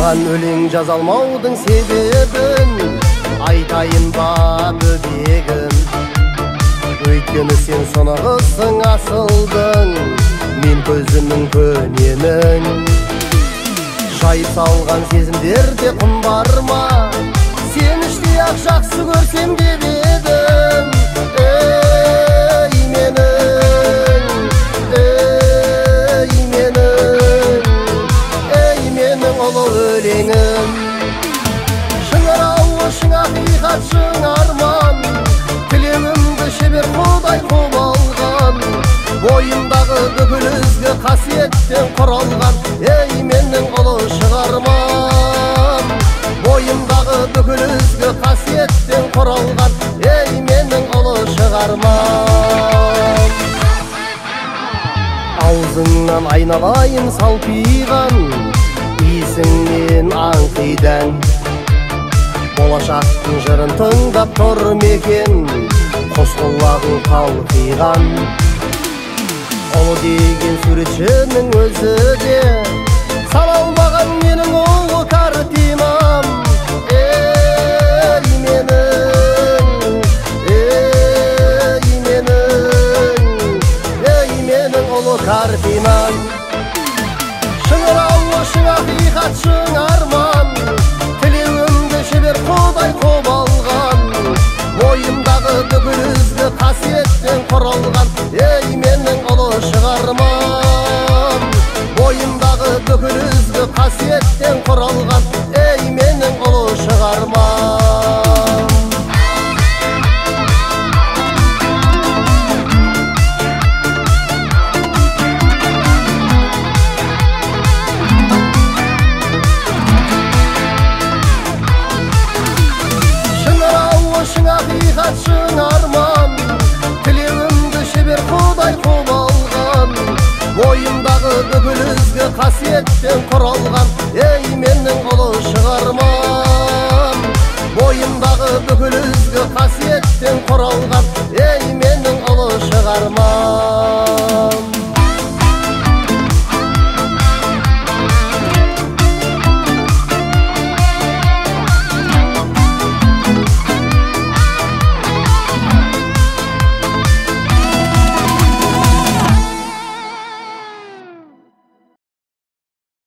Саған өлең жаза алмаудың себебін айтайын ба бөбегім. Өйткені сен сонағысың асылдың, мен көзімнің көненің. Жайып салған сезімдерде құн бар ма? Сен іштей-ақ жақсы көрсем деп едім. Ей менің, ей менің, ей менің ұлы өлеңім. Шыңырауы шың ақиқат шың арман, тілеуімді шебер құдай құп алған. Бойымдағы бүкіл ізгі қасиеттен құралған, ей менің ұлы шығармам. Бойымдағы бүкіл ізгі қасиеттен құралған, ей менің ұлы шығармам. Аузыңнан айналайын салпиған, иісіңнен аңқидан. Болашақтың жырын тыңдап тұр мекен, қос құлағың қалқиған. Ұлы деген суретшінің өзі де салалмаған менің ұлы картинам. Ей менің, ей менің, ей менің ұлы картинам. Шыңырауы шың ақиқат шың арман, тілеуімді шебер құдай құп алған. Бойымдағы бүкіл ізгі қасиеттен құралған, ей менің ұлы шығармам. Бойымдағы бүкіл ізгі қасиеттен құралған, ей менің ұлы шығармам. Шың ақиқат шың арман, тілеуімді шебер құдай құп алған. Бойымдағы бүкіл ізгі қасиеттен құралған, ей менің ұлы шығармам. Бойымдағы бүкіл ізгі қасиеттен құралған, ей менің ұлы шығармам.